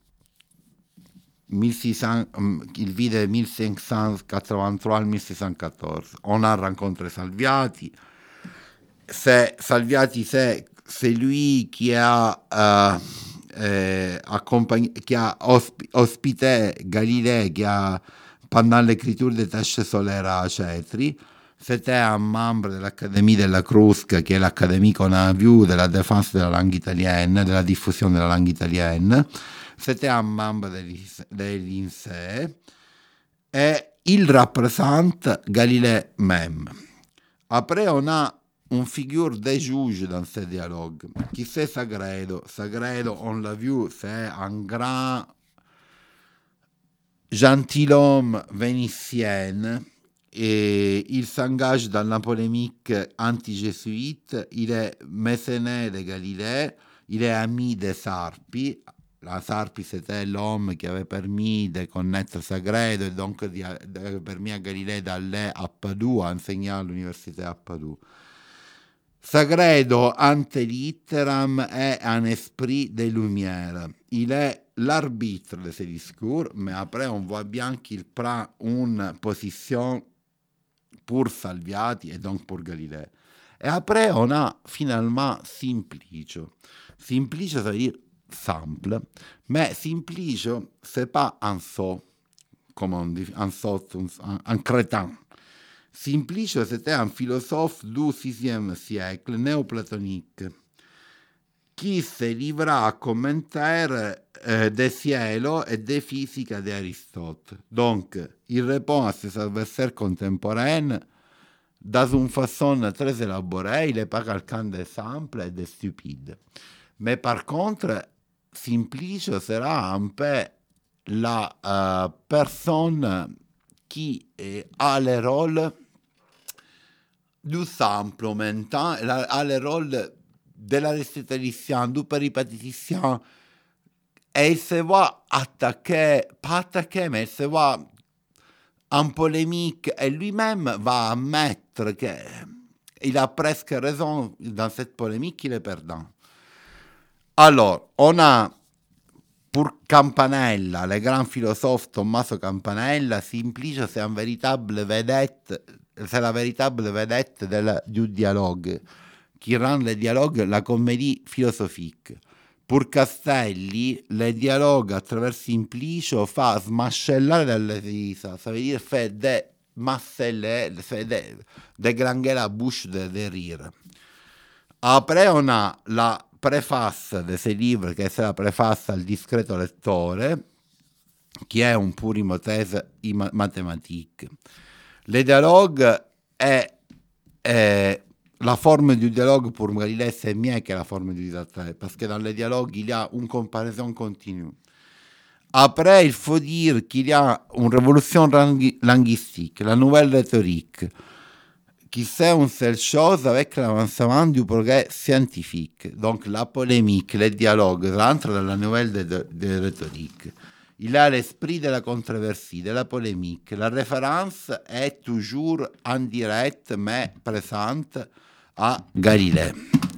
il vit de 1583 al 1614. On a rencontré Salviati. Salviati, c'est lui qui a ospité Galilée pendant l'écriture des taches solaires à Cetri. C'était un membre de l'Académie de la Crusca, qui est l'académie qu'on a vu de la défense de la langue italienne, de la diffusion de la langue italienne. C'était un membre de l'INSEE et il représente Galilée même. Après, on a une figure de juge dans ce dialogue, qui c'est Sagredo. Sagredo, on l'a vu, c'est un grand gentilhomme vénitien et il s'engage dans la polémique anti-jésuite. Il est mécénat de Galilée, il est ami de Sarpi. La Sarpi, c'était l'homme qui avait permis de connaître Sagredo et donc avait permis à Galilée d'aller à Padoue, à enseigner à l'université à Padoue. Sagredo, ante litteram, est un esprit des Lumières. Il est l'arbitre de ce discours, mais après on voit bien qu'il prend une position pour Salviati et donc pour Galilée. Et après on a finalement Simplicio. Simplicio, ça veut dire simple, mais Simplicio, c'est pas un sot, comme on dit, un crétin. Simplicio, c'était un philosophe du VIe siècle, néoplatonique, qui se livra à commenter des cielo et des physiques d'Aristote. Donc, il répond à ses adversaires contemporains dans une façon très élaborée. Il n'est pas quelqu'un de simple et de stupide. Mais par contre, Simplicio sera un peu la personne qui a le rôle du simple en même temps, a le rôle de l'aristotélicien, du péripatéticien, et il se voit pas attaquer, mais il se voit en polémique, et lui-même va admettre qu'il a presque raison dans cette polémique, il est perdant. Alors, on a pour Campanella, le grand philosophe Tommaso Campanella, Simplicio, c'est une véritable vedette. C'est la véritable vedette du dialogue, qui rend le dialogue la comédie philosophique. Pour Castelli, le dialogue à travers Simplicio fa smascellare dalle risa, ça veut dire fait démasseller, fait dégringuer la bouche de rire. Après, on a la préface de ce livre, che è la préface al discreto lettore, qui est une pure hypothèse mathématique. Le dialogue est la forme du dialogue pour Galilée, c'est mieux que la forme du didactère, parce que dans le dialogue, il y a une comparaison continue. Après, il faut dire qu'il y a une révolution linguistique, la nouvelle rhétorique, qui c'est une seule chose avec l'avancement du progrès scientifique. Donc la polémique, le dialogue rentrent dans la nouvelle rhétorique. Il y a l'esprit de la controversie, de la polémique. La référence est toujours en direct, mais présente à Galilée.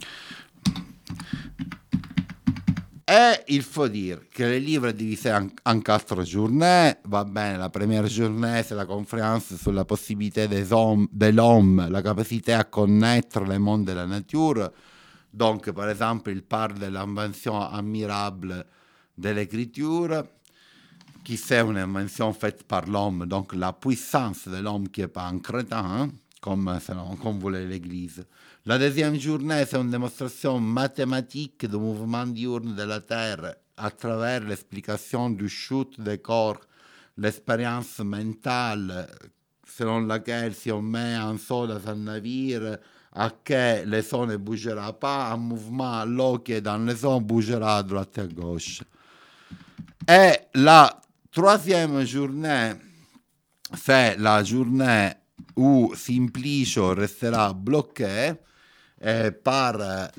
Et il faut dire que le livre est divisé en 4 journées. Va bene, la première journée, c'est la conférence sur la possibilité de l'homme, la capacité à connaître le monde de la nature. Donc, par exemple, il parle de l'invention admirable de l'écriture, qui c'est une invention faite par l'homme, donc la puissance de l'homme qui n'est pas un crétin, comme voulait l'Église. La deuxième journée, c'est une démonstration mathématique du mouvement diurne de la Terre à travers l'explication du chute des corps, l'expérience mentale selon laquelle si on met un sol dans un navire, à que le son ne bougera pas, un mouvement, l'eau qui est dans le son bougera à droite et à gauche. Et la troisième journée, c'est la journée où Simplicio restera bloqué par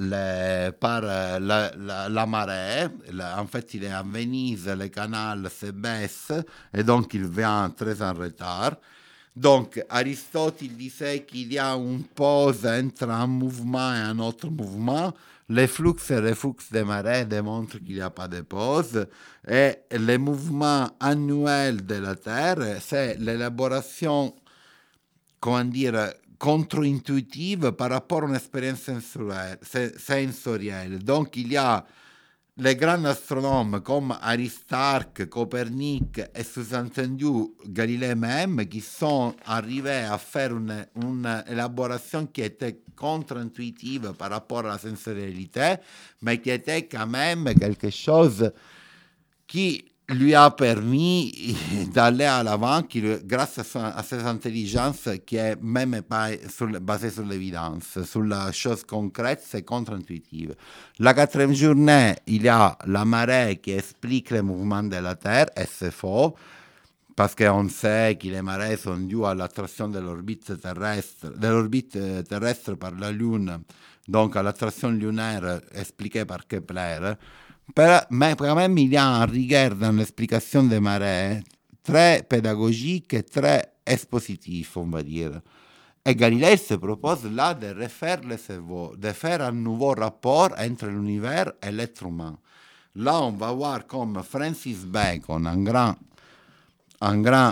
la marée. En fait, il est à Venise, le canal se baisse et donc il vient très en retard. Donc, Aristote disait qu'il y a une pause entre un mouvement et un autre mouvement. Les flux et reflux des marées démontrent qu'il n'y a pas de pause. Et le mouvement annuel de la Terre, c'est l'élaboration, comment dire, contre-intuitive par rapport à une expérience sensorielle. Donc, il y a les grands astronomes comme Aristarque, Copernic et sous-entendu Galilée même qui sont arrivés à faire une élaboration qui était contre-intuitive par rapport à la sensorialité, mais qui était quand même quelque chose qui lui a permis d'aller à l'avant grâce à cette intelligence qui est même pas basée sur l'évidence, sur la chose concrète, c'est contre-intuitive. La quatrième journée, il y a la marée qui explique les mouvements de la Terre, et c'est faux, parce qu'on sait que les marées sont dues à l'attraction de l'orbite terrestre par la Lune, donc à l'attraction lunaire expliquée par Kepler. Mais quand même, il y a un rigueur dans l'explication des marées très pédagogique et très expositif, on va dire. Et Galilée se propose là de refaire le cerveau, de faire un nouveau rapport entre l'univers et l'être humain. Là, on va voir comme Francis Bacon, un grand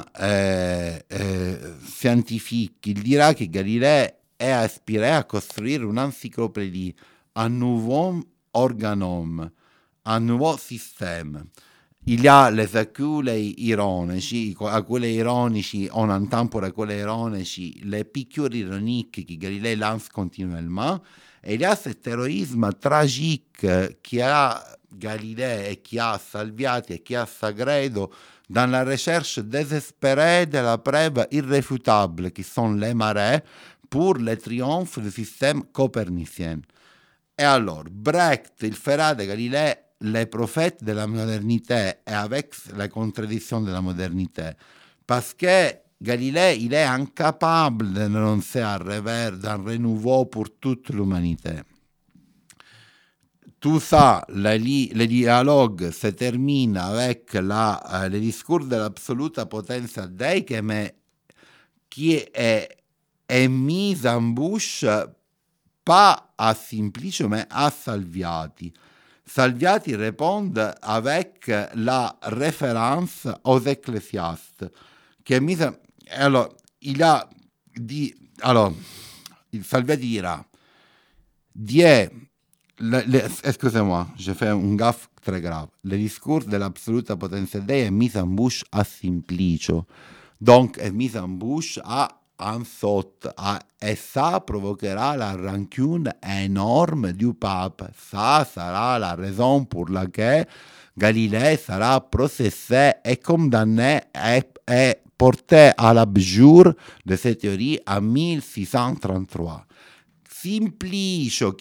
scientifique, il dira que Galilée est aspiré à construire une encyclopédie, un nouveau organome, un nouveau système. Il y a les aculi ironici, aculi ironici, on entend pour aculi ironici les piqûres ironiques que Galilée lance continuellement, et il y a cet héroïsme tragique qui a Galilée et qui a Salviati et qui a Sagredo dans la recherche désespérée de la preuve irréfutable qui sont les marées pour le triomphe du système copernicien. Et alors, Brecht, il fera de Galilée les prophètes de la modernité et avec la contradiction de la modernité. Parce que Galilée, il est incapable de renoncer à revers d'un renouveau pour toute l'humanité. Tout ça, le dialogue se termine avec le discours de l'absoluta potenza Dei qui est mis en bouche pas à Simplicio, mais à Salviati. Salviati répond avec la référence aux ecclésiastes, qui est mise. Alors, il a dit. Alors, Salviati dira excusez-moi, j'ai fait un gaffe très grave. Le discours de l'absoluta potenza Dei est mis en bouche à Simplicio, donc est mis en bouche à un sot, et ça provoquera la rancune énorme du pape. Ça sera la raison pour laquelle Galilée sera processé et condamné et porté à l'abjure de cette théorie en 1633. Simplicio,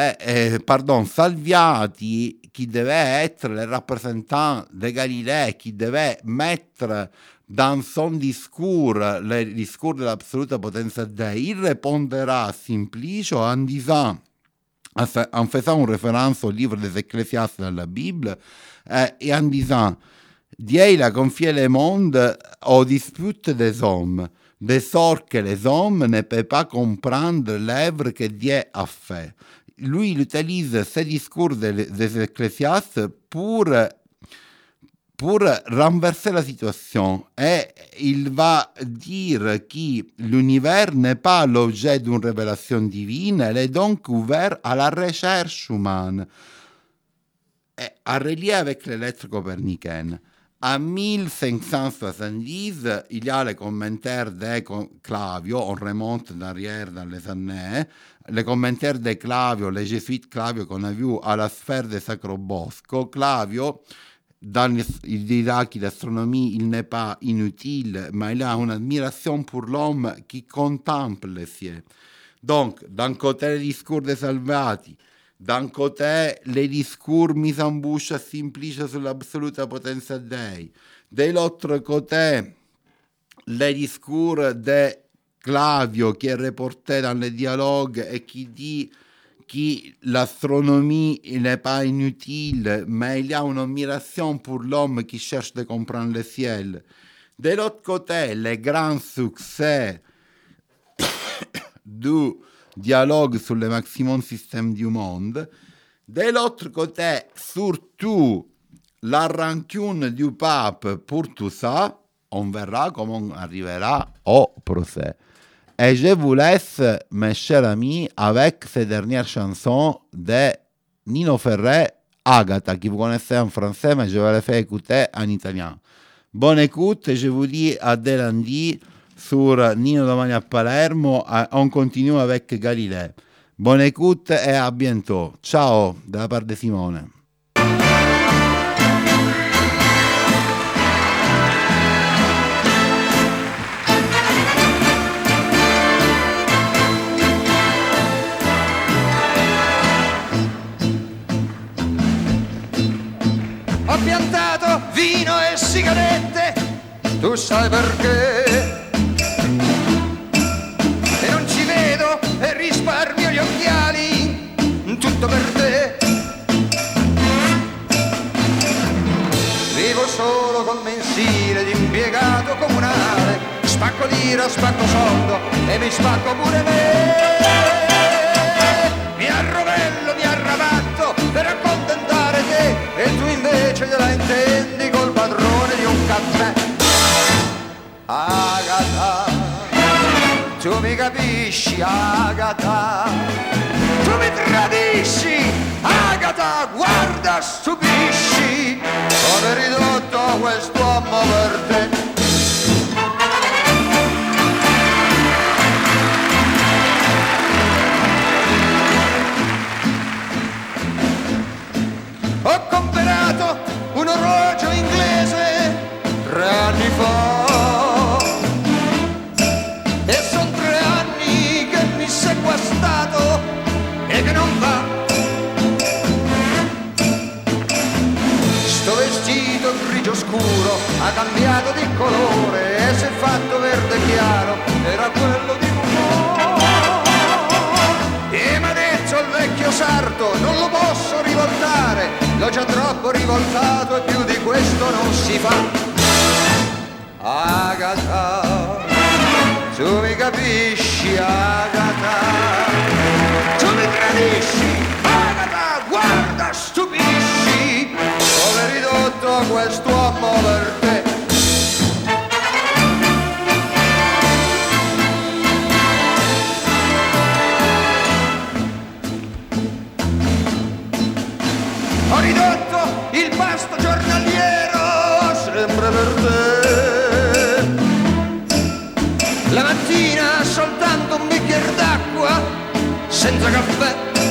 Salviati, chi deve essere il rappresentante di Galileo, chi deve mettere dans son discours, le discours dell'assoluta potenza di Dio, il risponderà Simplicio en disant, en faisant une référence au livre des Ecclésiastes dans la Bible, et en disant, Dieu il a confié le monde aux disputes des hommes, de sorte que les hommes ne peuvent pas comprendre l'œuvre que Dieu a fait. Lui il utilise ces discours des Ecclésiastes pour renverser la situation, et il va dire que l'univers n'est pas l'objet d'une révélation divine, elle est donc ouverte à la recherche humaine, et en relief avec les lettres copernicaines. En 1570, il y a les commentaires de Clavio, on remonte derrière dans les années, les commentaires de Clavio, les jésuites Clavio qu'on a vu à la sphère de Sacrobosco. Clavio, il dira que l'astronomie, il n'est pas inutile, mais il a une admiration pour l'homme qui contemple le ciel. Donc, d'un côté, les discours de Salviati, d'un côté, les discours mis en bouche à Simplice sur l'assoluta potenza Dei, de l'autre côté, les discours de Clavio qui est reporté dans les dialogues et qui dit que l'astronomie n'est pas inutile, mais il y a une admiration pour l'homme qui cherche de comprendre le ciel. De l'autre côté, les grands succès du dialogue sur le maximum système du monde. De l'autre côté, surtout, la rancune du pape pour tout ça. On verra comment on arrivera au procès. Et je vous laisse, mes chers amis, avec ces dernières chansons de Nino Ferrer, Agatha, qui vous connaissez en français, mais je vais les faire écouter en italien. Bonne écoute, et je vous dis à dès lundi sur Nino Domani a Palermo. On continue avec Galileo. Bonne écoute et à bientôt. Ciao, de la part de Simone. Ho piantato vino e sigarette, tu sai perché? E non ci vedo e risparmio gli occhiali, tutto per te. Vivo solo col mensile di impiegato comunale, spacco lira, spacco soldo e mi spacco pure me. Mi arrovello, mi arrabatto per accontentare te, e tu invece te la intendi col padrone di un caffè. Agatha, tu mi capisci, Agatha, tu mi tradisci, Agatha, guarda, stupisci, come ridotto quest'uomo per te. Ho comprato un orologio inglese 3 anni fa, e son 3 anni che mi sei guastato e che non va. Sto vestito grigio scuro ha cambiato di colore e si è fatto verde chiaro, era quello di rumore. E m'ha detto il vecchio sarto, non lo posso rivoltare, l'ho già troppo rivoltato e più di questo non si fa. Agatha, tu mi capisci, Agatha, tu mi tradisci, Agatha, guarda, stupisci, come ridotto quest'uomo per te. Ho ridotto il pasto giornaliero sempre per te. La mattina soltanto un bicchiere d'acqua senza caffè.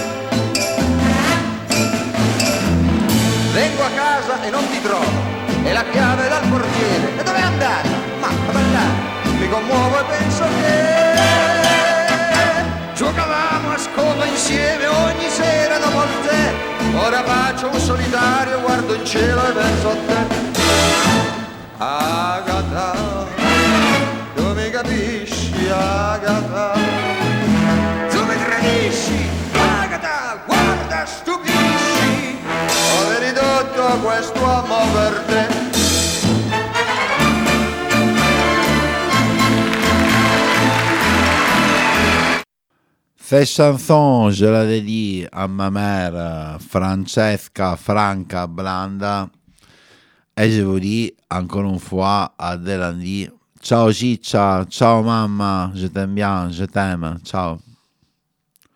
Vengo a casa e non ti trovo, e la chiave dal portiere. E dove è andata? Ma dove è andata? Mi commuovo e penso che giocavamo a scuola insieme ogni sera dopo il tè. Ora faccio un solitario, guardo in cielo e penso a te. Agata, tu mi capisci, Agata, tu mi tradisci, Agata, guarda, stupisci, ho ridotto questo amore per te. Cette chanson, je la dédie à ma mère Francesca Franca Blanda et je vous dis encore une fois à dès lundi. Ciao Ciccia, ciao mamma, je t'aime bien, je t'aime, ciao.